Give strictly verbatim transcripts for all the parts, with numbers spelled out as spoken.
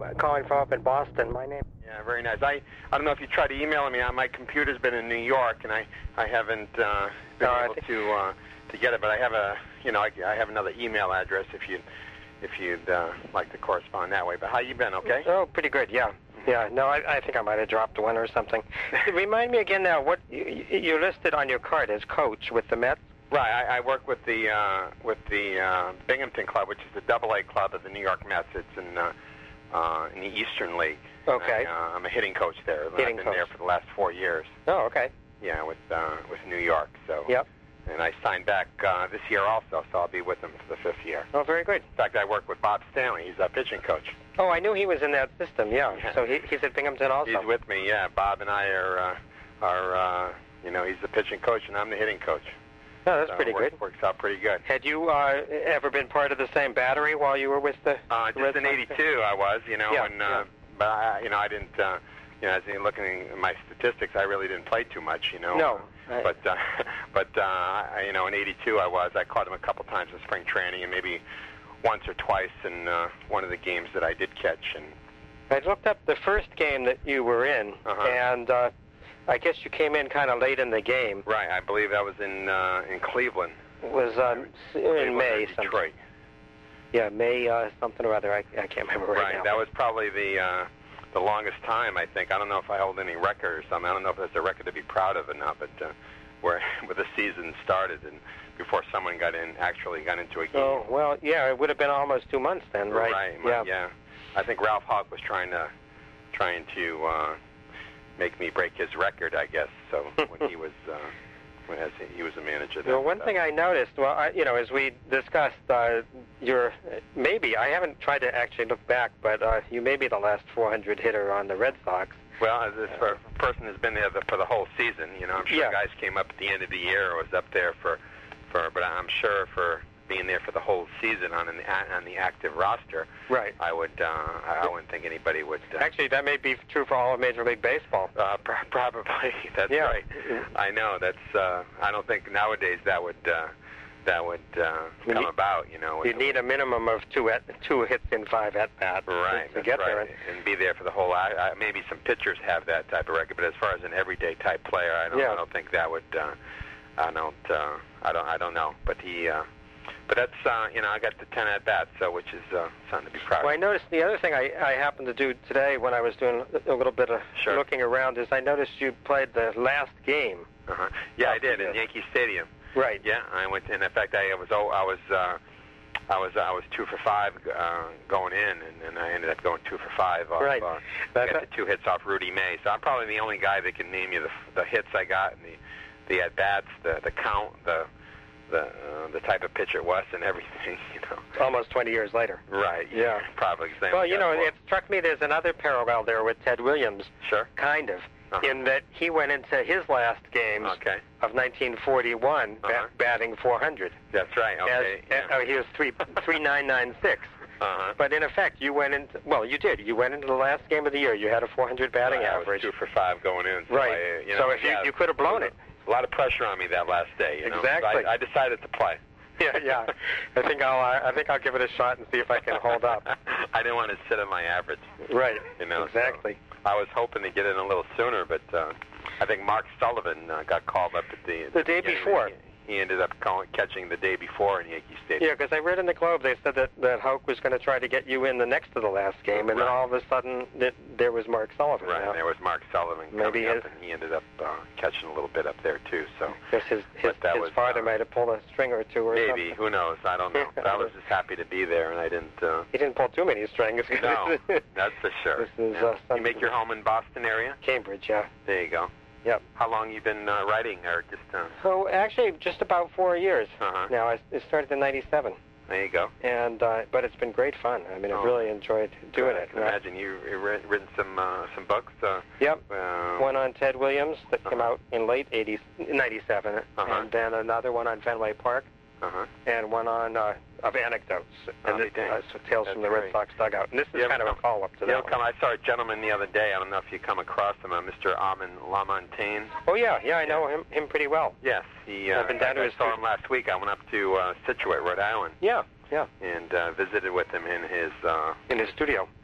calling from up in Boston. My name. Yeah, very nice. I I don't know if you tried emailing me. My computer's been in New York, and I I haven't uh, been No, I able think- to uh, to get it. But I have a you know I, I have another email address if you if you'd uh, like to correspond that way. But how you been? Okay. Oh, pretty good. Yeah. Yeah. No, I, I think I might have dropped one or something. Remind me again now. What you, you listed on your card as coach with the Mets? Right. I, I work with the uh, with the uh, Binghamton Club, which is the Double A club of the New York Mets. It's in uh, uh, in the Eastern League. Okay. I, uh, I'm a hitting coach there. Hitting I've been coach. there for the last four years. Oh, okay. Yeah, with uh, with New York. So. Yep. And I signed back uh, this year also, so I'll be with them for the fifth year. Oh, very good. In fact, I work with Bob Stanley. He's our pitching coach. Oh, I knew he was in that system. Yeah. Yeah. So he, he's at Binghamton also. He's with me. Yeah, Bob and I are uh, are uh, you know he's the pitching coach and I'm the hitting coach. Oh, that's So pretty it works, good. Works out pretty good. Had you uh, ever been part of the same battery while you were with the? Uh, the Red just in Sox? eighty-two, I was, you know, Yeah, and uh, yeah. but I, you know I didn't. Uh, you know, as in looking at my statistics, I really didn't play too much, you know. No. I- But uh, but uh, I- you know, in eighty-two, I was. I caught him a couple times in spring training, and maybe once or twice in uh, one of the games that I did catch. And I looked up the first game that you were in, Uh-huh. and uh, I guess you came in kind of late in the game. right, I believe that was in uh, in Cleveland. It was um, in Cleveland May. or Something. Detroit. Yeah, May uh, something or other. I, I can't remember right, Right, now. that was probably the uh, the longest time, I think. I don't know if I hold any record or something. I don't know if that's a record to be proud of or not, but uh, where where the season started and before someone got in, actually got into a game. Oh, well, yeah, it would have been almost two months then, right? Right, yeah. yeah. I think Ralph Hawk was trying to trying to uh, make me break his record, I guess. So when he was uh, when as he, he was a manager. Then, Well, one so. thing I noticed, well, I, you know, as we discussed, uh, you're maybe, I haven't tried to actually look back, but uh, you may be the last four hundred hitter on the Red Sox. Well, as this for a person who's been there the, for the whole season, you know, I'm sure Yeah. guys came up at the end of the year or was up there for, for, but I'm sure for being there for the whole season on an on the active roster, Right. I would, uh, I wouldn't think anybody would. Uh, Actually, that may be true for all of Major League Baseball. uh, pr- probably that's Yeah. right. I know that's. Uh, I don't think nowadays that would uh, that would uh, You come need- about. You know, You need a minimum of two at, two hits in five at bats Right, to that's get right, there. and be there for the whole. I, I, maybe some pitchers have that type of record, but as far as an everyday type player, I don't. Yeah. I don't think that would. Uh, I don't. Uh, I don't. I don't know. But he. Uh, but that's. Uh, you know, I got the ten at bats, so which is uh, something to be proud Well, I of. noticed the other thing I, I happened to do today when I was doing a little bit of Sure. looking around is I noticed you played the last game. Uh-huh. Yeah, I did Yeah. in Yankee Stadium. Right. Yeah, I went. In fact, I was. Oh, I was. Uh, I was. I was two for five uh, going in, and, and I ended up going two for five off. Right. Uh, That's got the two hits off Rudy May. So I'm probably the only guy that can name you the the hits I got and the the at bats, the the count, the the uh, the type of pitch it was, and everything. You know. almost twenty years later. Right. Yeah. Probably. 'cause they Well, only you got know, four. it struck me there's another parallel there with Ted Williams, Sure. kind of, Uh-huh. in that he went into his last games Okay. of nineteen forty-one ba- Uh-huh. batting four hundred. That's right. Okay. As, yeah. uh, he was three three nine nine six. uh-huh. But in effect, you went into well, you did. You went into the last game of the year. You had a four hundred batting Right, I was average. two for five going in. So Right. I, you So know, if you yeah, you could have blown it. A lot of pressure on me that last day. You know? So Exactly. I, I decided to play. Yeah, yeah. I think I'll uh, I think I'll give it a shot and see if I can hold up. I didn't want to sit on my average. Right. You know, exactly. So I was hoping to get in a little sooner, but uh, I think Mark Sullivan uh, got called up at the The day beginning. before. He, he ended up calling, catching the day before in Yankee Stadium. Yeah, because I read in the Globe they said that that Houck was going to try to get you in the next to the last game, and then Right. all of a sudden it, there was Mark Sullivan. Right, Now, and there was Mark Sullivan Maybe coming up, his- and he ended up uh, catching a little bit up there too. So I guess his his, But that his was, father uh, might have pulled a string or two or maybe, something. who knows? I don't know. But I was just happy to be there, and I didn't. Uh, He didn't pull too many strings. no, that's for sure. This is, Yeah. uh, you make your home in Boston area? Cambridge, yeah. There you go. Yep. How long you been uh, writing, or just? Uh, So actually, just about four years uh-huh. now. I, it started in ninety-seven, There you go. and uh, but it's been great fun. I mean, Oh. I've really enjoyed doing I it. can imagine you you've writ- written some uh, some books. Uh, Yep. uh, One on Ted Williams that came Uh-huh. out in late eighties, ninety-seven, Uh-huh. and then another one on Fenway Park, uh-huh. and one on uh, of anecdotes, and Oh, this, dang. uh, so Tales That's from the Red great. Sox dugout. And this is You ever kind of a come- follow-up to You that know, come, one. I saw a gentleman the other day. I don't know if you come across him, uh, Mister Armin Lamontagne. Oh yeah, yeah, I know him him pretty well. Yes, he. Uh, I've been down to I his saw studio. him last week. I went up to uh, Situate, Rhode Island, Yeah, yeah, and uh, visited with him in his uh, in his studio.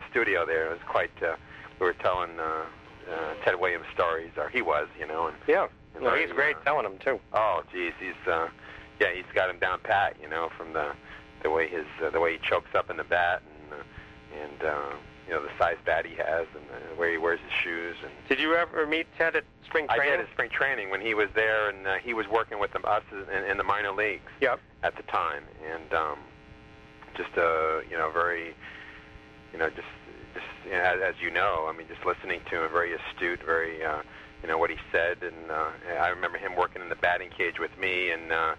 studio there. It was quite. Uh, we were telling uh, uh, Ted Williams stories, or he was, you know. And, yeah. and No, very, he's great uh, telling them too. Oh, geez, he's uh, yeah, he's got him down pat, you know, from the the way his uh, the way he chokes up in the bat, and uh, and uh, you know the size bat he has, and the way he wears his shoes. And did you ever meet Ted at spring I training? did at spring training when he was there, and uh, he was working with them, us in, in the minor leagues. Yep. At the time, and um, just uh, you know, very, you know, just just you know, as, as you know, I mean, just listening to him, very astute, very, uh, you know, what he said, and uh, I remember him working in the batting cage with me, and uh,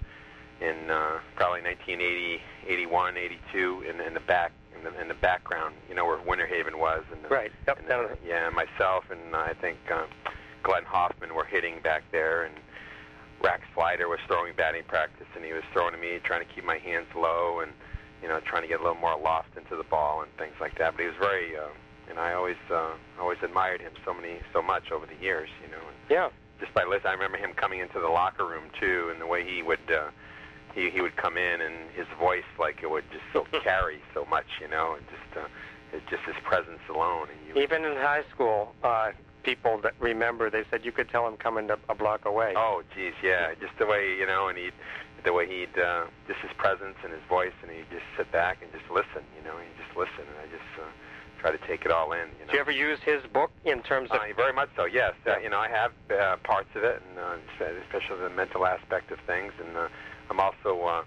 in uh, probably nineteen eighty, eighty-one, eighty-two, in, in the back, in the, in the background, you know, where Winter Haven was, and the, right, yep, and down the, yeah, myself and uh, I think uh, Glenn Hoffman were hitting back there, and Rax Slider was throwing batting practice, and he was throwing to me, trying to keep my hands low, and you know, trying to get a little more loft into the ball and things like that. But he was very, uh, and I always, uh, always admired him so many, so much over the years, you know. And yeah. Just by listening, I remember him coming into the locker room too, and the way he would, uh, he he would come in, and his voice, like, it would just so carry so much, you know, and just, uh, it, just his presence alone. And you Even in high school, uh, people that remember, they said you could tell him coming a block away. Oh, geez, yeah, just the way, you know, and he'd, the way he'd, uh, just his presence and his voice, and he'd just sit back and just listen, you know, he'd just listen, and I just uh, try to take it all in, you know. Do you ever use his book in terms of... Uh, very much so, yes. Yeah. Uh, you know, I have uh, parts of it, and uh, especially the mental aspect of things, and uh, I'm also uh,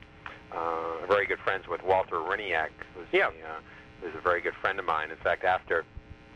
uh, very good friends with Walter Riniak, who's, yeah. a, uh, who's a very good friend of mine. In fact, after...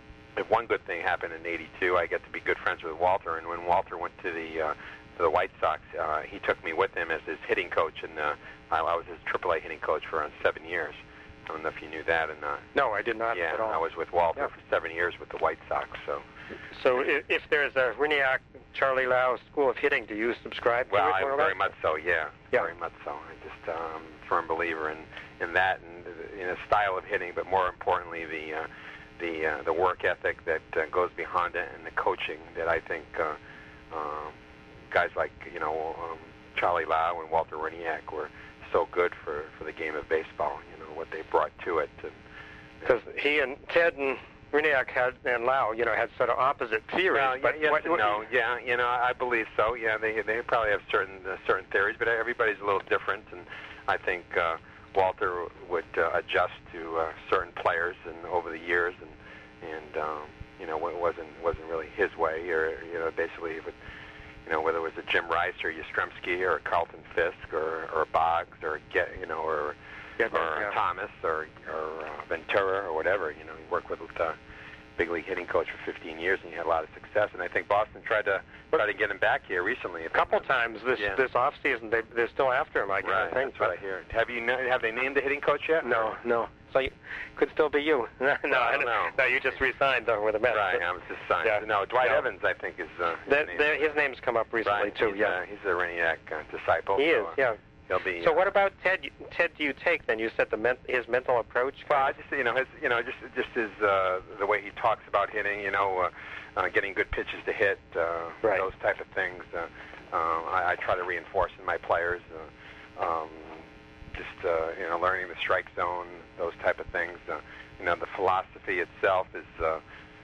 If one good thing happened in eighty-two, I get to be good friends with Walter, and when Walter went to the uh, to the White Sox, uh, he took me with him as his hitting coach, and uh, I, I was his triple A hitting coach for around seven years. I don't know if you knew that, and uh, no, I did not yeah, at all. I was with Walter yeah. for seven years with the White Sox. So, so if, if there's a Riniak, Charlie Lau School of Hitting, do you subscribe well, to it? I, more or very less? much so, yeah, yeah, very much so. I just um, firm believer in in that, and in a style of hitting, but more importantly, the uh, the uh, the work ethic that uh, goes behind it, and the coaching that I think uh, um, guys like, you know, um, Charlie Lau and Walter Riniak were so good for, for the game of baseball, you know, what they brought to it. Because he and Ted and Riniak had, and Lau, you know, had sort of opposite theories. Well, but yes what, and no, yeah, you know, I believe so. Yeah, they they probably have certain uh, certain theories, but everybody's a little different, and I think uh, Walter would uh, adjust to uh, certain players, and over the years, and and um, you know, it wasn't wasn't really his way, or you know, basically, it would, you know, whether it was a Jim Rice or Yastrzemski or a Carlton Fisk or or Boggs or get you know or yeah, or yeah. Thomas or or uh, Ventura or whatever, you know, he worked with uh, big league hitting coach for fifteen years, and he had a lot of success. And I think Boston tried to try to get him back here recently. A couple times this yeah. this off season, they they're still after him. I guess. Right, I think. that's what I hear. Have you kn- have they named the hitting coach yet? No, no. So you, could still be you. no, no, I don't know. No, you just resigned though with the Mets. Right, I was just signed. Yeah. No, Dwight No. Evans, I think, is uh, his, The, name. the, his name's come up recently right. too. He's, yeah, uh, he's a Riniak uh, disciple. he so, is. uh, Yeah. He'll be. So uh, what about Ted? Ted, do you take then? You said the men, his mental approach. Well, I just you know his you know just just his uh, the way he talks about hitting, you know, uh, uh, getting good pitches to hit, uh, Right. those type of things. Uh, um, I, I try to reinforce in my players. Uh, um, just uh, you know, learning the strike zone, those type of things. Uh, you know, the philosophy itself is, uh,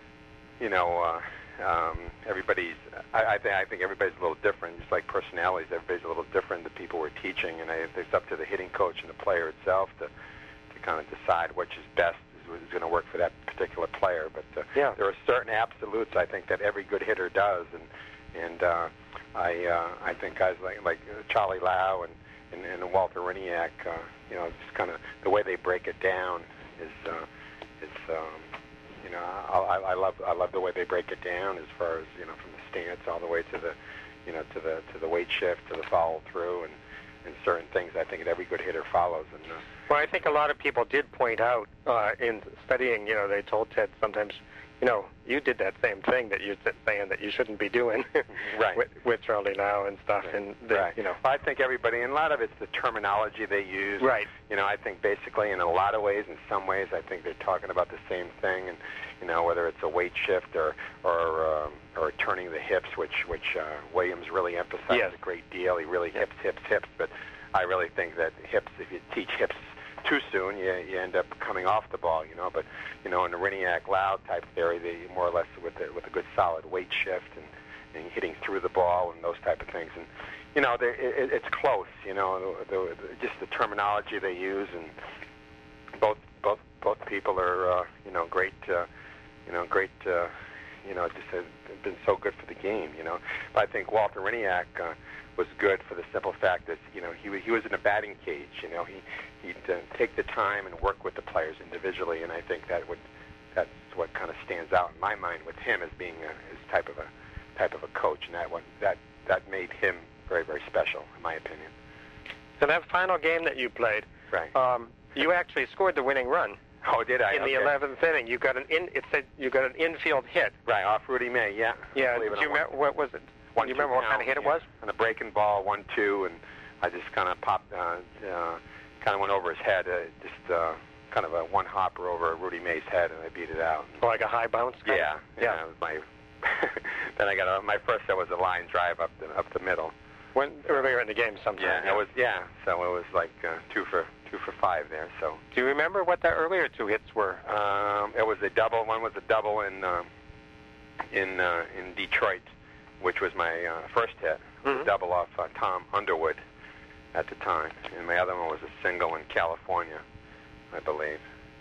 you know, uh, um, everybody's. I, I think I think everybody's a little different. Just like personalities, everybody's a little different. The people we're teaching, and I, it's up to the hitting coach and the player itself to to kind of decide which is best, is, is going to work for that particular player. But uh, Yeah. there are certain absolutes I think that every good hitter does, and and uh, I uh, I think guys like like Charlie Lau and and, and Walter Riniak, uh, you know, just kind of the way they break it down is uh, is um, you know I, I, I love I love the way they break it down as far as, you know, from the stance all the way to the you know to the to the weight shift to the follow through, and and certain things I think that every good hitter follows. And uh, Well, I think a lot of people did point out uh, in studying. You know, they told Ted sometimes, you know, you did that same thing that you're saying that you shouldn't be doing. Right. with, with Charlie Lau and stuff, Right. and the, right. you know. I think everybody, and a lot of it's the terminology they use. Right. You know, I think basically in a lot of ways, in some ways, I think they're talking about the same thing, and you know, whether it's a weight shift or or um, or turning the hips, which which uh, Williams really emphasized Yes. a great deal. He really hips, hips, hips. But I really think that hips, if you teach hips too soon, you you end up coming off the ball, you know. But you know, in the Riniak Loud type theory, they more or less with the, with a good solid weight shift and, and hitting through the ball and those type of things. And you know, it, it, it's close. You know, the, the, the, just the terminology they use, and both both both people are uh, you know great. Uh, you know, great. Uh, you know, just have been so good for the game. You know, but I think Walter Riniak uh, was good for the simple fact that you know he he was in a batting cage. You know, he he'd uh, take the time and work with the players individually, and I think that would that's what kind of stands out in my mind with him as being a, his type of a type of a coach, and that one that that made him very very special in my opinion. So that final game that you played, right? Um, you actually scored the winning run. Oh, did I? In okay. the eleventh inning, you got an in. It said you got an infield hit. Right off Rudy May. Yeah. Yeah. Do you remember what was it? One, Do you remember what kind of hit yeah. it was? And a breaking ball, one two, and I just kind of popped, uh, uh, kind of went over his head, uh, just uh, kind of a one hopper over Rudy May's head, and I beat it out. Oh, like a high bounce. Kind yeah. of? Yeah. Yeah. It was my. Then I got a, my first hit was a line drive up the up the middle. When earlier in the game, sometime. Yeah. yeah. It was yeah. So it was like uh, two for. Two for five there. So. Do you remember what the earlier two hits were? Um, it was a double. One was a double in uh, in uh, in Detroit, which was my uh, first hit. It was Mm-hmm. a double off uh, Tom Underwood at the time, and my other one was a single in California, I believe.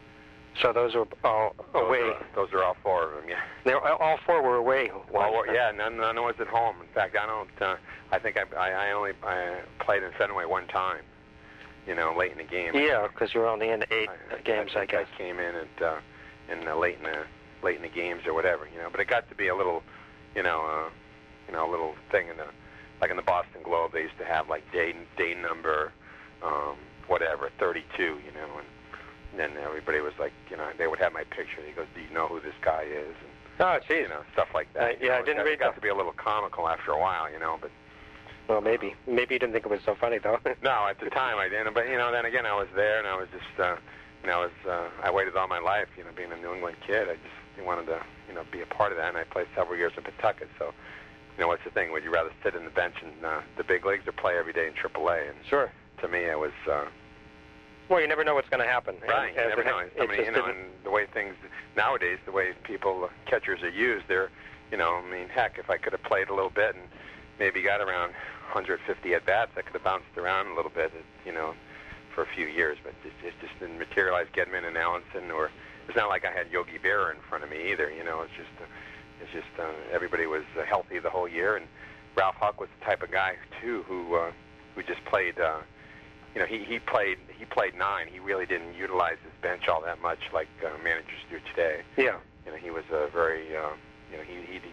So those were all Those away. Are, those are all four of them. Yeah. They were, all four were away. Well, well, yeah, none, none was at home. In fact, I don't. Uh, I think I, I, I only I played in Fenway one time. You know, late in the game. Yeah, because you were only in eight I, games, I, I guess. I came in at uh, in uh, late in the late in the games or whatever, you know. But it got to be a little, you know, uh, you know, a little thing in the like in the Boston Globe. They used to have like day day number, um, whatever, thirty-two, you know, and then everybody was like, you know, they would have my picture. He goes, "Do you know who this guy is?" And Oh, geez. you know, stuff like that. Uh, you yeah, know, I didn't it got, read it got that. to be a little comical after a while, you know, but. Well, maybe. Maybe you didn't think it was so funny, though. No, at the time I didn't. But you know, then again, I was there, and I was just, uh, you know, I was, uh, I waited all my life, you know, being a New England kid. I just wanted to, you know, be a part of that. And I played several years in Pawtucket. So, you know, what's the thing? Would you rather sit in the bench in uh, the big leagues or play every day in triple A? And Sure. to me, it was. Uh, Well, you never know what's going to happen. Right, And, you as never it- know. it Somebody, just you know, didn't- and the way things nowadays, the way people, uh, catchers are used, they're, you know, I mean, heck, if I could have played a little bit and maybe got around one hundred fifty at bats, I could have bounced around a little bit, you know, for a few years. But it, it just didn't materialize. Gedman and Allenson, or it's not like I had Yogi Berra in front of me either. You know, it's just, uh, it's just uh, everybody was uh, healthy the whole year, and Ralph Huck was the type of guy too who, uh, who just played. Uh, You know, he, he played he played nine. He really didn't utilize his bench all that much like uh, managers do today. Yeah. You know, he was a very, uh, you know, he, he'd,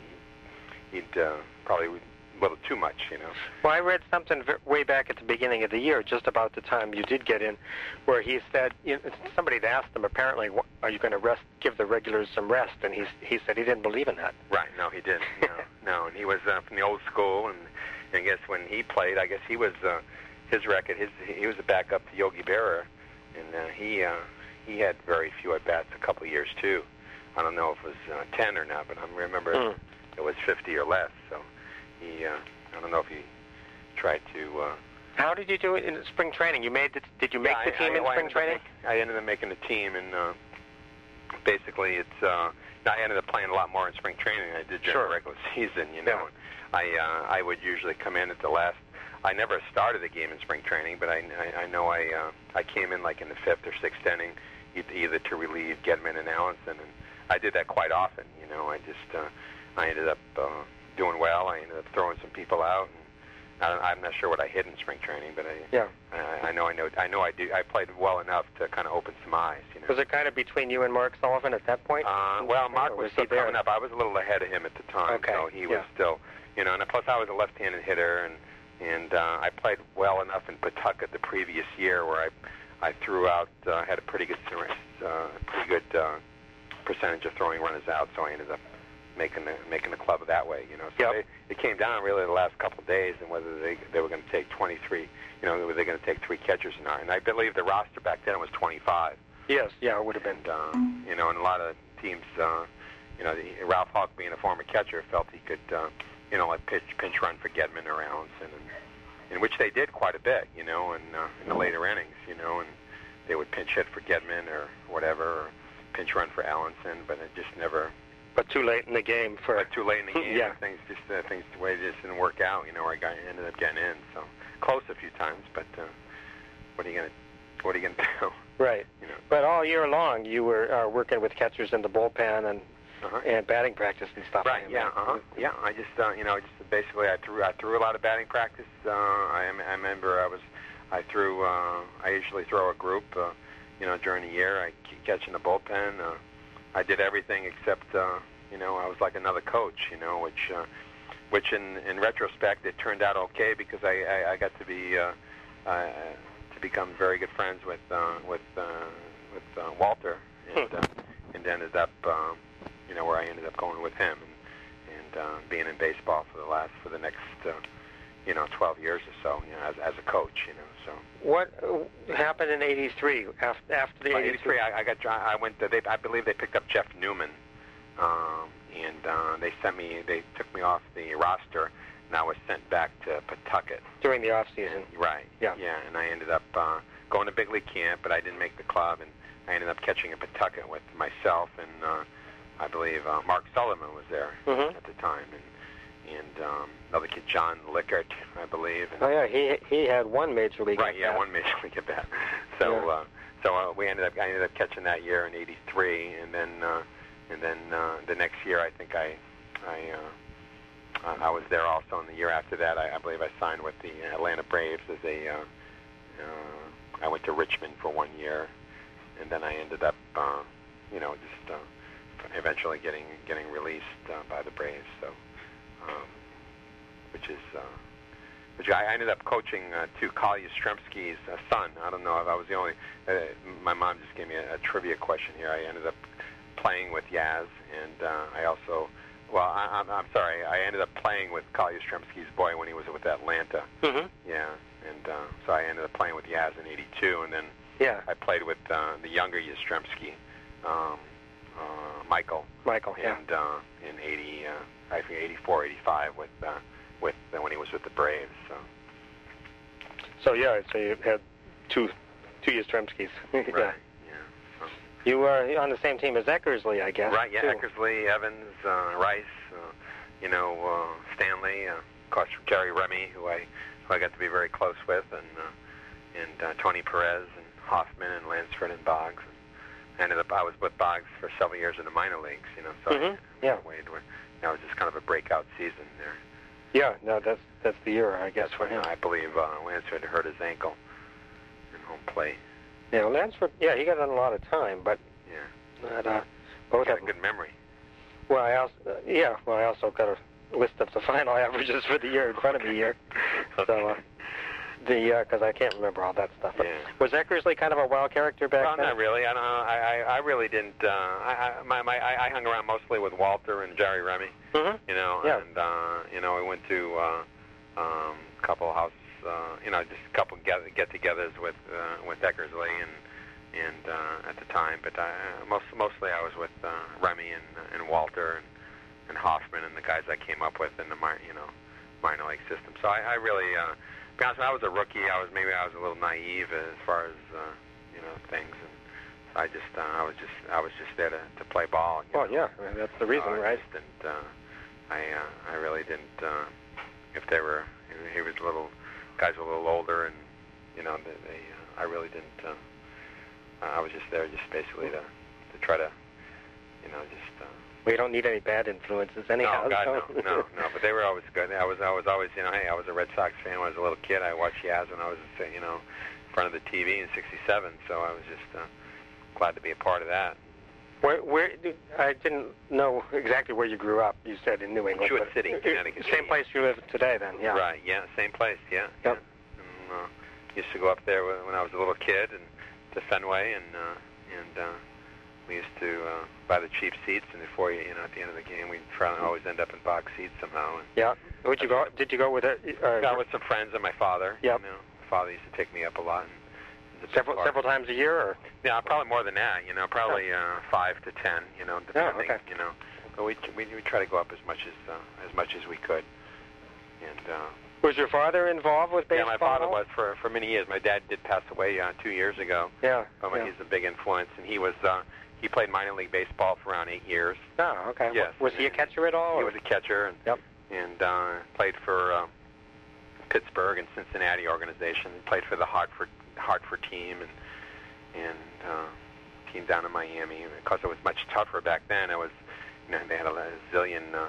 he'd uh, probably a little too much, you know. Well, I read something v- way back at the beginning of the year, just about the time you did get in, where he said, you know, somebody had asked him, apparently, "Wh- are you going to rest, give the regulars some rest? And he, he said he didn't believe in that. Right, no, he didn't. No, no, and he was uh, from the old school, and, and I guess when he played, I guess he was, uh, his record, his he was a backup to Yogi Berra, and uh, he uh, he had very few at-bats a couple of years, too. I don't know if it was uh, ten or not, but I remember Mm. it was fifty or less, so he, uh, I don't know if he tried to... Uh, How did you do it in spring training? You made the, did you make yeah, the team I, in I, spring I training? Make, I ended up making the team, and uh, basically it's... Uh, I ended up playing a lot more in spring training than I did during Sure. the regular season, you know. Yeah. I uh, I would usually come in at the last... I never started a game in spring training, but I, I, I know I uh, I came in like in the fifth or sixth inning, either to relieve Gedman and Allenson, and I did that quite often. You know, I just uh, I ended up uh, doing well. I ended up throwing some people out, and I, I'm not sure what I hit in spring training, but I Yeah. I, I know I know I know I do. I played well enough to kind of open some eyes. You know. Was it kind of between you and Mark Sullivan at that point? Uh, well, Mark Or was, was he still there? coming up. I was a little ahead of him at the time, Okay, so he yeah. was still, you know. And plus, I was a left-handed hitter, and and uh, I played well enough in Pawtucket the previous year, where I I threw out, uh, had a pretty good, uh, pretty good uh, percentage of throwing runners out, so I ended up making the making the club that way, you know. So Yep. they, it came down really the last couple of days, and whether they they were going to take twenty-three, you know, were they going to take three catchers or not? And I believe the roster back then was twenty-five. Yes, yeah, it would have been. And, uh, you know, and a lot of teams, uh, you know, the, Ralph Hawk being a former catcher felt he could, uh, you know, like pitch, pinch run for Gedman or Allenson, and in which they did quite a bit, you know, in, uh, in the later innings, you know, and they would pinch hit for Gedman or whatever, or pinch run for Allenson, but it just never. But too late in the game for. But too late in the game. Yeah. Things just uh, things the way it just didn't work out. You know, where I got ended up getting in. So close a few times, but uh, what are you gonna what are you gonna do? Right. You know. But all year long, you were uh, working with catchers in the bullpen and uh-huh. and batting practice and stuff. Right. Like Yeah. that. Uh-huh. Yeah. I just uh, you know just basically I threw I threw a lot of batting practice. Uh, I I remember I was I threw uh, I usually throw a group. Uh, you know during the year I catch in the bullpen. Uh, I did everything except. Uh, You know, I was like another coach, you know, which, uh, which in, in retrospect, it turned out okay because I, I, I got to be, uh, uh, to become very good friends with, uh, with, uh, with uh, Walter, and, uh, and ended up, um, you know, where I ended up going with him, and, and uh, being in baseball for the last, for the next, uh, you know, twelve years or so, you know, as, as a coach, you know, so. What uh, happened in eighty-three after after the eighty-three? I, I got, I went, to, they, I believe they picked up Jeff Newman. Um, and uh, they sent me, they took me off the roster, and I was sent back to Pawtucket. During the off season. Right. Yeah. Yeah, and I ended up uh, going to big league camp, but I didn't make the club, and I ended up catching in Pawtucket with myself, and uh, I believe uh, Mark Sullivan was there mm-hmm. at the time, and and um, another kid, John Lickert, I believe. And, oh yeah, he he had one major league. Right. Yeah, bat. one major league at bat. So yeah. uh, so uh, we ended up, I ended up catching that year in eighty-three, and then. Uh, And then uh, the next year, I think I, I, uh, I was there also. And the year after that, I, I believe I signed with the Atlanta Braves as a. Uh, uh, I went to Richmond for one year, and then I ended up, uh, you know, just uh, eventually getting getting released uh, by the Braves. So, um, which is, uh, which I ended up coaching uh, to Kyle Yastrzemski's uh, son. I don't know if I was the only. Uh, my mom just gave me a, a trivia question here. I ended up. Playing with Yaz, and uh, I also, well, I, I'm, I'm sorry, I ended up playing with Kyle Yastrzemski's boy when he was with Atlanta. Mm-hmm. Yeah, and uh, so I ended up playing with Yaz in eighty-two, and then yeah. I played with uh, the younger Yastrzemski, um, uh, Michael. Michael, yeah. And uh, in eighty, uh, I think eighty-four, eighty-five with uh, with uh, when he was with the Braves. So. So yeah, so you had two two Yastrzemskis. Right. Yeah. You were on the same team as Eckersley, I guess. Right, yeah, too. Eckersley, Evans, uh, Rice, uh, you know, uh, Stanley, uh, of course, Jerry Remy, who I who I got to be very close with, and uh, and uh, Tony Perez, and Hoffman, and Lansford, and Boggs. And I ended up, I was with Boggs for several years in the minor leagues, you know, so mm-hmm. I, yeah. Wade, where, that was just kind of a breakout season there. Yeah, no, that's that's the year, I guess, that's for when, him. I believe uh, Lansford hurt his ankle in home plate. Yeah, Lansford, yeah, he got on a lot of time, but. Yeah. But, uh, both got of a them. good memory. Well, I also, uh, yeah, well, I also got a list of the final averages for the year in front of me here. Okay. So, uh, the, because uh, I can't remember all that stuff. But yeah. Was Eckersley kind of a wild character back well, then? not really. I don't know. I, I, I really didn't. Uh, I, I, my, my, I I hung around mostly with Walter and Jerry Remy. Mm-hmm. You know, yeah. and uh, you know, we went to uh, um, a couple of houses. Uh, you know, just a couple get get-togethers with uh, with Eckersley and. And uh, at the time, but uh, most mostly I was with uh, Remy and and Walter and, and Hoffman and the guys I came up with in the minor, you know, minor league system. So I, I really, uh, to be honest, when I was a rookie, I was maybe I was a little naive as far as uh, you know things, and so I just uh, I was just I was just there to, to play ball. You well, know? yeah, I mean, that's the reason, so right? I just didn't. Uh, I uh, I really didn't. Uh, if they were, he was a little guys were a little older, and you know, they, they uh, I really didn't. Uh, I was just there, just basically to to try to, you know, just. Uh, we don't need any bad influences, anyhow. No, God, no, no, no. But they were always good. I was, I was always, you know, hey, I was a Red Sox fan when I was a little kid. I watched Yaz when I was, you know, in front of the T V in sixty-seven. So I was just uh, glad to be a part of that. Where, where? I didn't know exactly where you grew up. You said in New England. Jewett City, Connecticut. Same place you live today, then, yeah. Right. Yeah. Same place. Yeah. Yep. Yeah. And, uh, used to go up there when I was a little kid and. To Fenway, and uh, and uh, we used to uh, buy the cheap seats, and before you, you know, at the end of the game, we'd try to always end up in box seats somehow. And yeah. Would you go? Did you go with a? Uh, got with some friends and my father. Yep. You know, my father used to take me up a lot. And several several times a year, or? Yeah, probably more than that. You know, probably uh, five to ten. You know, depending. Oh, okay. You know, but we we we try to go up as much as uh, as much as we could, and. Uh, Was your father involved with baseball? Yeah, my father was for for many years. My dad did pass away uh, two years ago. Yeah. But yeah. he's a big influence, and he was uh, he played minor league baseball for around eight years. Oh, okay. Yes. Was he a catcher at all? He or? was a catcher, and Yep. and uh, played for uh, Pittsburgh and Cincinnati organization. He played for the Hartford Hartford team and and uh, team down in Miami. Because it was much tougher back then. It was, you know, they had a, a zillion. Uh,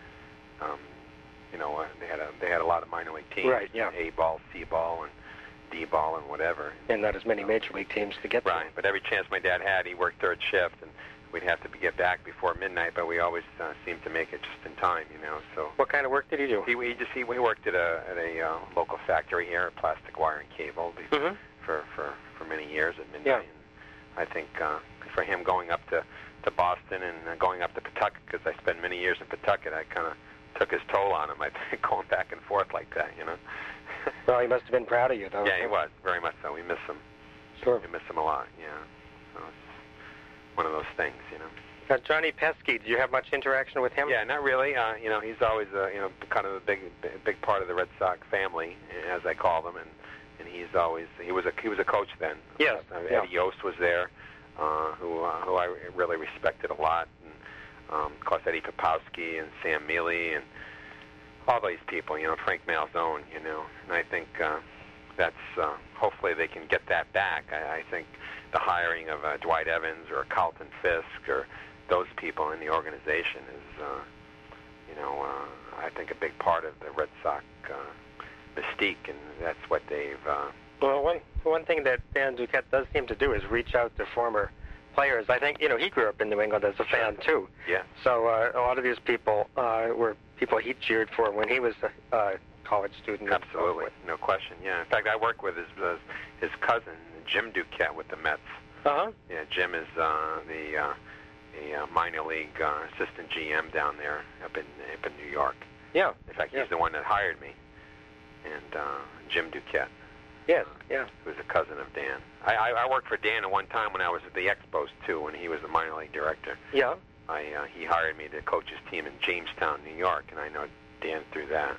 um, you know, uh, they had a they had a lot of minor league teams. Right. Yeah. A ball, C ball, and D ball, and whatever. And not as many major league teams to get to. Right. But every chance my dad had, he worked third shift, and we'd have to be, get back before midnight. But we always uh, seemed to make it just in time, you know. So. What kind of work did he do? He, he just he, we worked at a at a uh, local factory here, plastic wire and cable, mm-hmm. for, for for many years at midnight. Yeah. And I think uh, for him going up to to Boston and uh, going up to Pawtucket, because I spent many years in Pawtucket, I kind of took his toll on him. I think going back and forth like that, you know. Well, he must have been proud of you, though. Yeah, he was very much so. We miss him. Sure. We miss him a lot. Yeah. So it's one of those things, you know. Now, Johnny Pesky, do you have much interaction with him? Yeah, not really. Uh, you know, he's always, uh, you know, kind of a big, big part of the Red Sox family, as I call them, and and he's always he was a he was a coach then. Yes. Uh, yeah. Eddie Yost was there, uh, who uh, who I really respected a lot, and um, of course Eddie Popowski and Sam Mealy and all these people. You know, Frank Malzone. You know, and I think uh, that's uh, hopefully they can get that back. I, I think the hiring of uh, Dwight Evans or Carlton Fisk or those people in the organization is, uh, you know, uh, I think a big part of the Red Sox uh, mystique, and that's what they've. Uh, well, one one thing that Dan Duquette does seem to do is reach out to former players. I think, you know, he grew up in New England as a fan too. Yeah. So uh, a lot of these people uh, were people he cheered for when he was a uh, college student. Absolutely, no question. Yeah. In fact, I work with his uh, his cousin Jim Duquette with the Mets. Uh huh. Yeah, Jim is uh, the. Uh, a uh, minor league uh, assistant G M down there up in up in New York. Yeah. In fact, he's yeah. the one that hired me, and uh, Jim Duquette. Yes. Uh, yeah. Who's a cousin of Dan. I, I, I worked for Dan at one time when I was at the Expos too, when he was the minor league director. Yeah. I uh, he hired me to coach his team in Jamestown, New York, and I know Dan through that.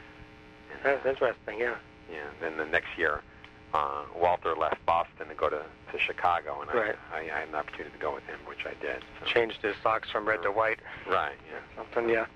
And, That's uh, interesting. Yeah. Yeah. Then the next year, uh, Walter left Boston to go to, to Chicago, and right. I, I, I had an opportunity to go with him, which I did. So. Changed his socks from red to white. Right. Yeah. Something. Yeah.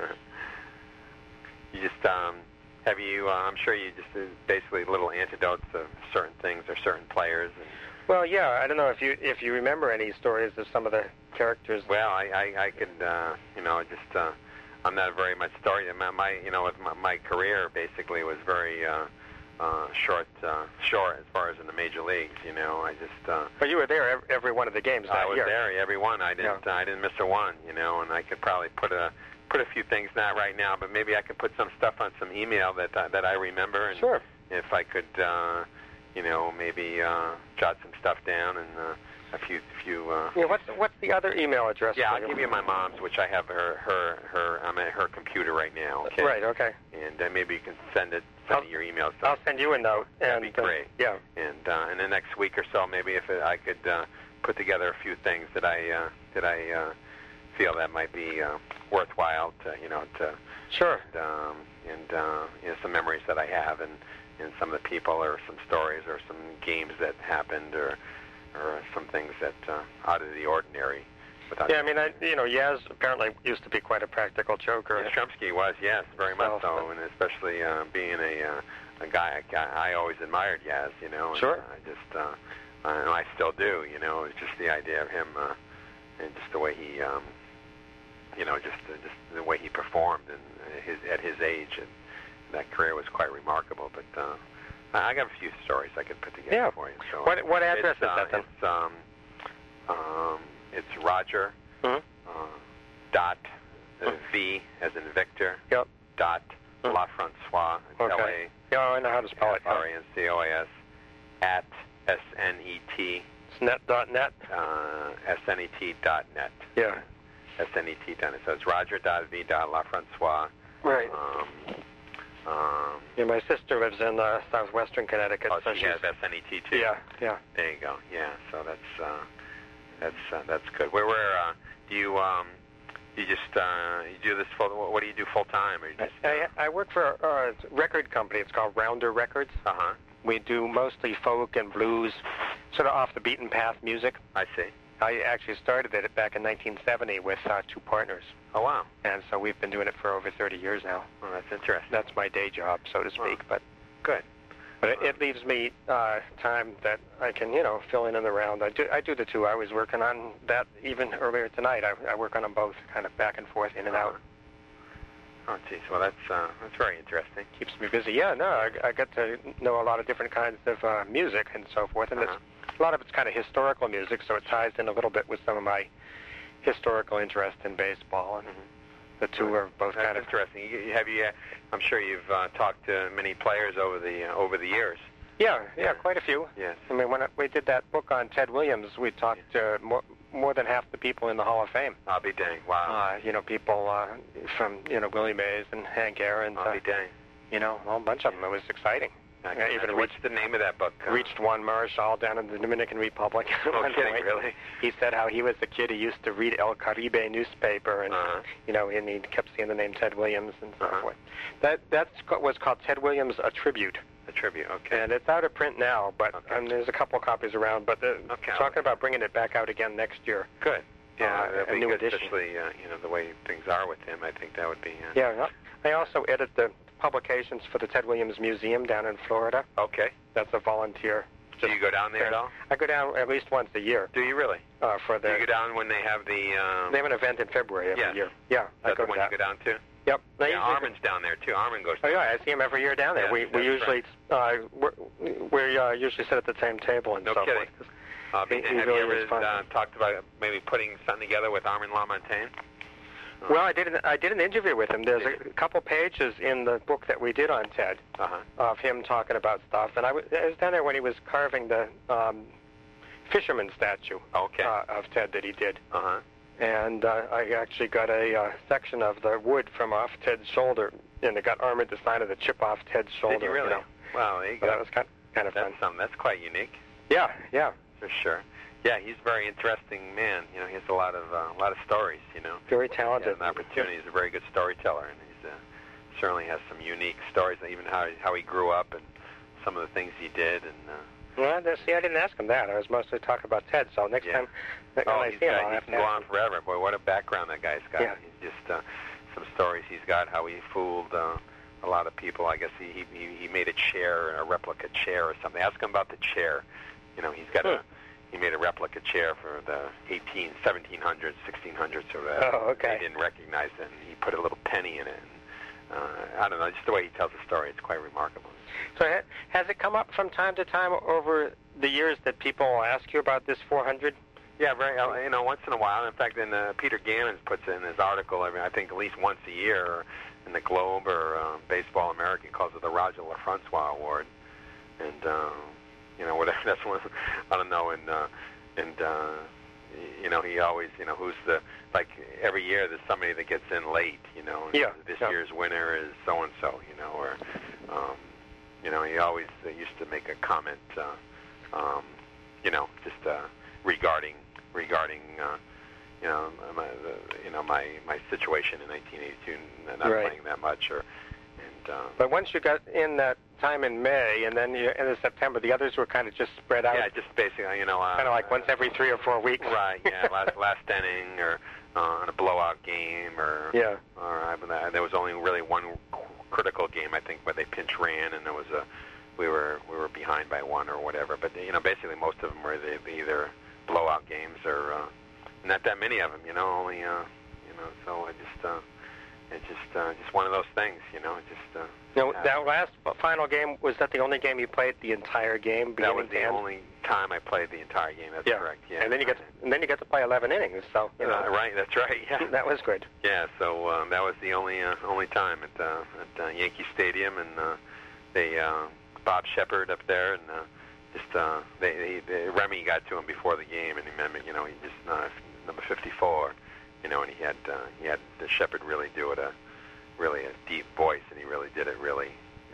You just um, have you? Uh, I'm sure you just uh, basically little antidotes of certain things or certain players. And, well, yeah. I don't know if you if you remember any stories of some of the characters. well, I I, I could uh, you know just uh, I'm not very much story. My, my you know with my, my career basically was very. Uh, Uh, short, uh, short as far as in the major leagues. You know, I just. Uh, but you were there every, every one of the games that I was year. there every one. I didn't. Yeah. Uh, I didn't miss a one. You know, and I could probably put a put a few things not right now, but maybe I could put some stuff on some email that uh, that I remember. And sure. If I could, uh, you know, maybe uh, jot some stuff down and uh, a few few. Uh, yeah. What's what's the other email address? Yeah, for I'll you? give you my mom's, which I have her her her. I'm at her computer right now. Okay. Right. Okay. And uh, maybe you can send it. Send I'll, your emails. I'll send you a note. That'd and, be great. Uh, yeah. And uh, in the next week or so, maybe if it, I could uh, put together a few things that I uh, that I uh, feel that might be uh, worthwhile to you know to. Sure. And, um, and uh, you know, some memories that I have, and, and some of the people, or some stories, or some games that happened, or or some things that uh, out of the ordinary. Without yeah, I mean, I, you know, Yaz apparently used to be quite a practical joker. Yeah, Strumsky was, yes, very much so, so, and especially uh, being a uh, a guy, I, I always admired Yaz, you know. And, sure. Uh, I just, uh, I, I still do, you know. It's just the idea of him, uh, and just the way he, um, you know, just uh, just the way he performed, and his at his age, and that career was quite remarkable. But uh, I got a few stories I could put together yeah. for you. So what what address it's, is that uh, then? It's um, um, it's Roger. Mm-hmm. Uh, dot uh, Mm-hmm. V as in Victor. Yep. Dot Mm-hmm. La Francois. Okay. L A Yeah, I know how to spell it. F R A N C O A S at S N E T. It's net dot net. Uh, S N E T dot net. Yeah. S N E T dot net. So it's Roger dot V dot La Francois. Right. Um, um, yeah, my sister lives in uh, southwestern Connecticut. oh, so she she's, has S N E T too. Yeah. Yeah. There you go. Yeah. So that's uh, that's uh, that's good. Where where uh, do you um, You just uh, you do this full. What do you do full time? Or you just, I, I, I work for a record company. It's called Rounder Records. Uh huh. We do mostly folk and blues, sort of off the beaten path music. I see. I actually started it back in nineteen seventy with uh, two partners. Oh, wow. And so we've been doing it for over thirty years now. Well, that's interesting. That's my day job, so to speak. Well, but good. But it, it leaves me uh, time that I can, you know, fill in and around. I do I do the two. I was working on that even earlier tonight. I, I work on them both, kind of back and forth, in and uh, out. Oh, geez. Well, that's uh, that's very interesting. Keeps me busy. Yeah, no, I, I get to know a lot of different kinds of uh, music and so forth, and uh-huh. it's, a lot of it's kind of historical music, so it ties in a little bit with some of my historical interest in baseball, and mm-hmm. the two Right. are both That's kind of interesting. You, you, have you? Uh, I'm sure you've uh, talked to many players over the uh, over the years. yeah, yeah, quite a few. Yes. I mean, when we did that book on Ted Williams, we talked to more, more than half the people in the Hall of Fame. I'll be dang. Wow. Uh, you know, people uh, from, you know, Willie Mays and Hank Aaron. I'll uh, be dang. You know, a whole bunch of them. It was exciting. I Yeah, even What's reached, the name of that book? Uh, reached Juan Marshall down in the Dominican Republic. at No one kidding, point. really? He said how he was the kid who used to read El Caribe newspaper, and Uh-huh. you know, and he kept seeing the name Ted Williams and so Uh-huh. forth. That that's co- what's called Ted Williams: A Tribute, A tribute. Okay. and it's out of print now. But Okay. um, there's a couple copies around. But the, Okay. talking about bringing it back out again next year. Good. Yeah, uh, that'd a be new good, edition. especially uh, you know the way things are with him. I think that would be. Uh, Yeah, I also edit the publications for the Ted Williams Museum down in Florida. Okay. That's a volunteer. Do you go down there at all? I go down at least once a year Do you really? uh, for Do the. you go down when they have the? Um, They have an event in February every Yes. year. Yeah, is I that go the to one that. you go down to? Yep. They Yeah, usually- Armin's down there too. Armin goes. Oh yeah, I see him every year down there. Yes, we we that's usually uh, we're, we uh, usually sit at the same table and No so kidding. forth. Uh, He- he have really you is ever fun. uh, talked about maybe putting something together with Armin Lamontagne? Well, I did an, I did an interview with him. There's Did a couple pages in the book that we did on Ted Uh-huh. of him talking about stuff, and I was, I was down there when he was carving the um, fisherman statue Okay. uh, of Ted that he did. Uh-huh. And uh, I actually got a uh, section of the wood from off Ted's shoulder, and it got Armin to sign of the chip off Ted's shoulder. Did you really? know. Wow, there you So go. that was kind kind of That's fun. some. That's quite unique, Yeah, yeah, for sure. Yeah, he's a very interesting man. You know, he has a lot of uh, a lot of stories. You know, very he talented. has an opportunity. He's a very good storyteller, and he's uh, certainly has some unique stories. Even how how he grew up and some of the things he did. And uh, Well, there- see, I didn't ask him that. I was mostly talking about Ted. So next Yeah. time, next oh, time I he's see him, got, I'll he have can to go ask on him. forever. Boy, what a background that guy's got. Yeah. He's just uh, some stories he's got. How he fooled uh, a lot of people. I guess he he he made a chair, a replica chair or something. Ask him about the chair. You know, he's got a. Hmm. He made a replica chair for the eighteen, seventeen hundreds, sixteen hundreds, or whatever. Oh, okay. They didn't recognize it, and he put a little penny in it. And, uh, I don't know, just the way he tells the story, it's quite remarkable. So ha- has it come up from time to time over the years that people ask you about this four hundred? Yeah, very. uh, You know, once in a while. In fact, in uh, Peter Gammons puts in his article every, I think, at least once a year in the Globe or uh, Baseball American, calls it the Roger LaFrancois Award, and uh, you know, whatever. That's one. I don't know, and uh, and uh, you know, he always, you know, who's the like every year there's somebody that gets in late. You know, and Yeah, This yeah. year's winner is so and so. You know, or um, you know, he always uh, used to make a comment. Uh, um, you know, just uh, regarding. regarding uh, you know my the, you know my my situation in nineteen eighty-two, and not Right. playing that much, or and uh, But once you got in that time in May, and then you, in September, the others were kind of just spread out, yeah, just basically you know uh, kind of like once every three or four weeks. right, yeah, last last inning or uh, in a blowout game, or Yeah. or I, uh, there was only really one critical game I think where they pinch ran, and there was a we were we were behind by one or whatever, but you know basically most of them were the, either blowout games or uh, not that many of them, you know, only uh, you know. So I just uh, it's just uh, just one of those things, you know. It just uh, No, uh, that last final game, was that the only game you played the entire game? that was beginning the to end? only time I played the entire game. That's Yeah. correct. Yeah, And then you get to, and then you get to play eleven innings. So you know, uh, right. That's right. Yeah. that was good. Yeah, so um, that was the only uh, only time at uh, at uh, Yankee Stadium, and uh, they uh, Bob Shepard up there, and uh, just uh, they, they, they Remy got to him before the game, and he remember, you know, he just uh, number fifty-four, you know, and he had uh, he had the Shepard really do it a really a deep voice, and he really did it really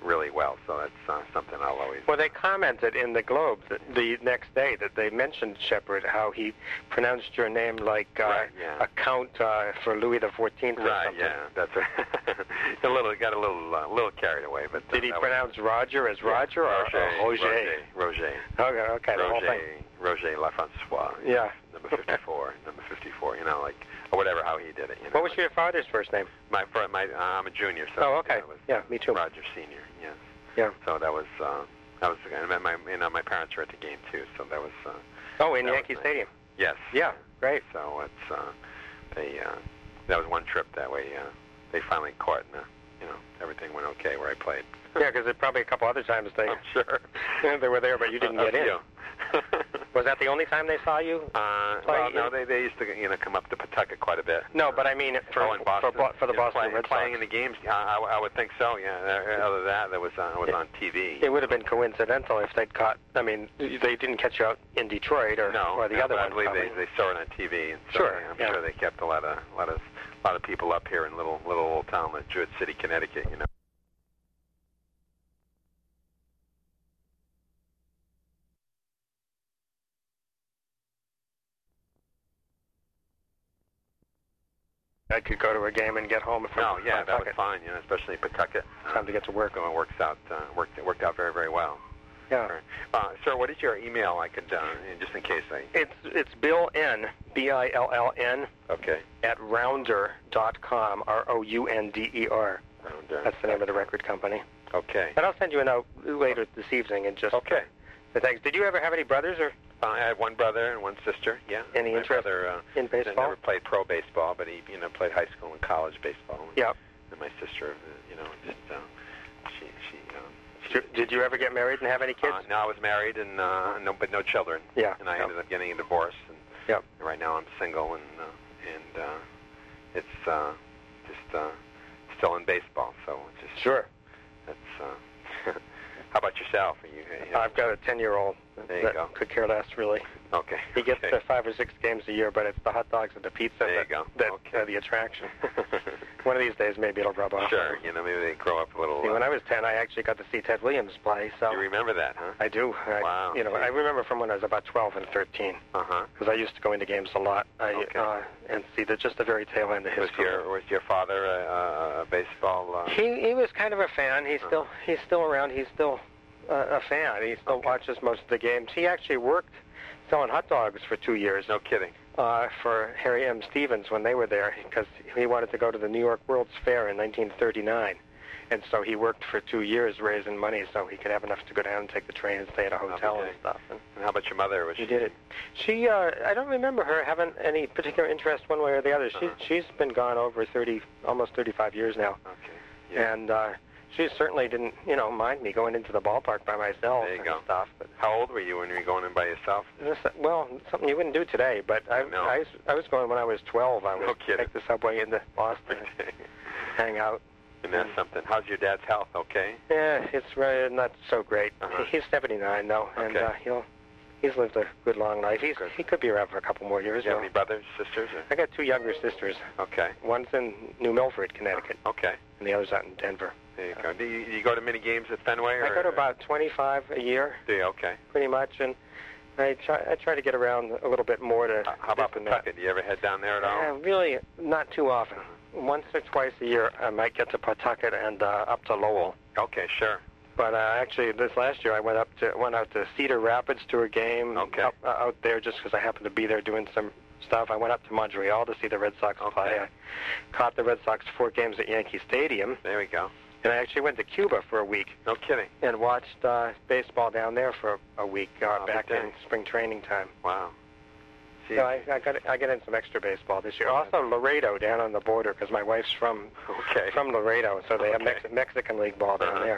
really well. So that's uh, something I'll always. Well, they commented in the Globe that the next day that they mentioned Shepard, how he pronounced your name like uh, right, yeah. a count uh, for Louis the Fourteenth or right, something. yeah, that's right. a little got a little uh, little carried away, but uh, did he was, pronounce Roger as yeah, Roger or Roger? or Roger? Roger. Okay, okay, the whole Roger, thing. Roger Lafrancois. Yeah. Number fifty-four, number fifty-four. You know, like or whatever how he did it. You know, What was like, your father's first name? My fr- my uh, I'm a junior, so Oh, okay. you know, it was, Yeah, me too. Roger Senior. Yes. Yeah. So that was uh, that was and my, my you know my parents were at the game too, so that was. Uh, Oh, in that Yankee was nice. Stadium. Yes. Yeah, great. So it's uh, they uh, that was one trip that way. Uh, they finally caught, and uh, you know everything went okay where I played. Yeah, because probably a couple other times they I'm sure they were there, but you didn't A get in. few. Was that the only time they saw you? Uh, Play well, no, in- they they used to you know come up to Pawtucket quite a bit. No, but I mean for oh, in Boston, for, Bo- for the Yeah, Boston play, Red playing Sox. in the games. I, I, I would think so. Yeah. Uh, Other than that, that was uh, was on T V. It would have been coincidental if they'd caught. I mean, they didn't catch you out in Detroit or no, or the no, other but one. I believe probably. they, they saw it on T V. And so Sure, they, I'm yeah. sure they kept a lot of lot of lot of people up here in little little old town like Jewett City, Connecticut. You know. I could go to a game and get home. From No, yeah, that was Pawtucket. fine. You know, especially Pawtucket. Time to get to work. So it works out uh, worked it worked out very very well. Yeah. Uh, sir, what is your email? I could uh, just in case I. It's it's Bill N B I L L N Okay. at rounder dot com R O U N D E R. Rounder. That's the name of the record company. Okay. And I'll send you a note later this evening and just Okay. uh, thanks. Did you ever have any brothers or Uh, I had one brother and one sister. Yeah. Any My interest brother, uh, in They baseball? never played pro baseball, but he, you know, played high school and college baseball. Yeah. And my sister, uh, you know, just uh, she, she, um, she. Did- Did you ever get married and have any kids? Uh, no, I was married and uh, no, but no children. Yeah. And I yeah. ended up getting a divorce. And Yep. right now I'm single and uh, and uh, it's uh, just uh, still in baseball. So it's just Sure. that's. Uh, how about yourself? Are you? you know, I've got a ten-year-old There you that go. could care less, really. okay. He gets okay. to five or six games a year, but it's the hot dogs and the pizza There you that, go. that Okay. are the attraction. One of these days, maybe it'll rub off. Sure, you know, maybe they grow up a little. See, when uh, I was ten, I actually got to see Ted Williams play. So you remember that, huh? I do. I, Wow. You know, I remember from when I was about twelve and thirteen, Uh huh. because I used to go into games a lot. I, Okay. uh, and see the just the very tail end of his Was career. your was your father a, a, a baseball? Uh, He he was kind of a fan. He's still he's still around. He's still uh, a fan. He still Okay. watches most of the games. He actually worked selling hot dogs for two years no kidding. uh, for Harry M. Stevens when they were there, because he wanted to go to the New York World's Fair in nineteen thirty-nine. And so he worked for two years raising money so he could have enough to go down and take the train and stay at a hotel Okay. and stuff. And And how about your mother? Was she she did it. She, uh, I don't remember her having any particular interest one way or the other. She, Uh-huh. she's been gone over thirty, almost thirty-five years now. Okay. Yeah. And uh, she certainly didn't, you know, mind me going into the ballpark by myself There you and go. stuff. But How old were you when you were going in by yourself? this, well, something you wouldn't do today. But I, No. I, was, I was going when I was twelve. I would No kidding. take the subway into Boston, and hang out. And that's something. How's your dad's health? Okay. Yeah, it's really not so great. Uh-huh. He's seventy-nine now, and Okay. uh, he'll he's lived a good long life. He's Good. he could be around for a couple more years. Do you have though. any brothers, sisters? Or? I got two younger sisters. Okay. One's in New Milford, Connecticut, Okay. and the other's out in Denver. There you go. Do you, you go to mini games at Fenway? Or, I go to about twenty-five a year, Do you? Okay. pretty much, and I try I try to get around a little bit more to. Uh, how about this and that. Pawtucket? Do you ever head down there at all? Uh, really, not too often. Once or twice a year, I might get to Pawtucket and uh, up to Lowell. Okay, sure. But uh, actually, this last year I went up to went out to Cedar Rapids to a game Okay. up, uh, out there just because I happened to be there doing some stuff. I went up to Montreal to see the Red Sox Okay. play. I caught the Red Sox four games at Yankee Stadium, There we go. and I actually went to Cuba for a week No kidding. and watched uh, baseball down there for a week uh, Oh, back big in day. spring training time. Wow. See, So I, I got I got in some extra baseball this year. Also Laredo down on the border because my wife's from okay. from Laredo, so they have Okay. Mex- Mexican League ball down Uh-huh. there.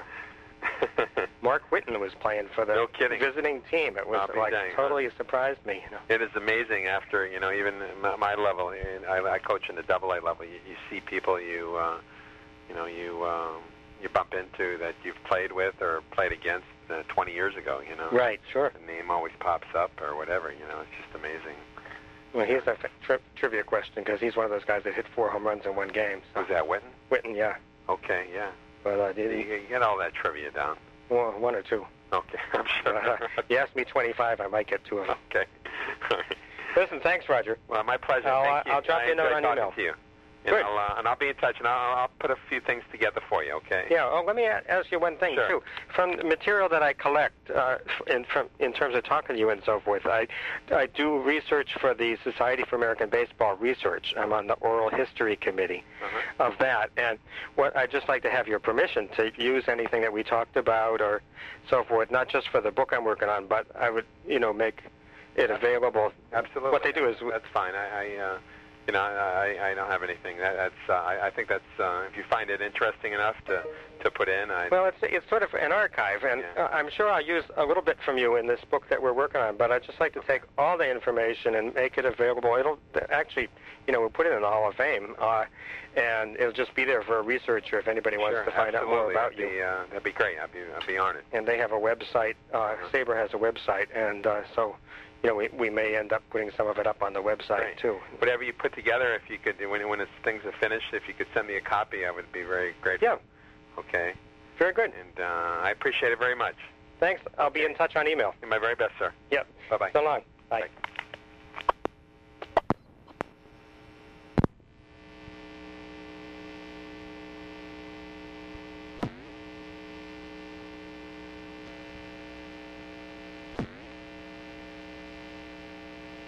Mark Whitten was playing for the No kidding. visiting team. It was I'll be like dang, totally surprised me. You know. It is amazing after, you know, even my, my level, and I, I coach in the double A level, you, you see people you, uh, you know, you um, you bump into that you've played with or played against uh, twenty years ago, you know. Right, sure. The name always pops up or whatever, you know, it's just amazing. Well, here's a f- tri- trivia question because he's one of those guys that hit four home runs in one game. So. Was that Witten? Whitten, yeah. Okay, yeah. but uh, You, you get all that trivia down. well, one or two. Okay, I'm sure. Uh, you asked me twenty-five, I might get two of them. Okay. All right. Listen, thanks, Roger. Well, my pleasure. I'll, Thank you. I'll drop I you a note enjoyed on talking email. to you. And Good. I'll, uh, and I'll be in touch, and I'll, I'll put a few things together for you, okay? Yeah. Oh, let me a- ask you one thing Sure. too. From the material that I collect, uh, f- in from in terms of talking to you and so forth, I I do research for the Society for American Baseball Research. I'm on the oral history committee Uh-huh. of that, and what I'd just like to have your permission to use anything that we talked about or so forth, not just for the book I'm working on, but I would you know make it available. Absolutely. What they do is That's fine. I, I uh, you know, I, I don't have anything. That, that's. Uh, I, I think that's. Uh, if you find it interesting enough to, to put in, I. Well, it's it's sort of an archive, and Yeah. uh, I'm sure I'll use a little bit from you in this book that we're working on. But I'd just like to take all the information and make it available. It'll actually, you know, we'll put it in the Hall of Fame, uh, and it'll just be there for a researcher if anybody wants Sure, to find out more absolutely. about that'd you. Be, uh, that'd be great. I'd be, I'd be honored. And they have a website. Uh, Uh-huh. Sabre has a website, and uh, so. You know, we, we may end up putting some of it up on the website, Right. too. Whatever you put together, if you could, when when it's, things are finished, if you could send me a copy, I would be very grateful. Yeah, Okay. very good. And uh, I appreciate it very much. Thanks. I'll be in touch on email. My very best, sir. Yep. Bye bye. So long. Bye. Bye.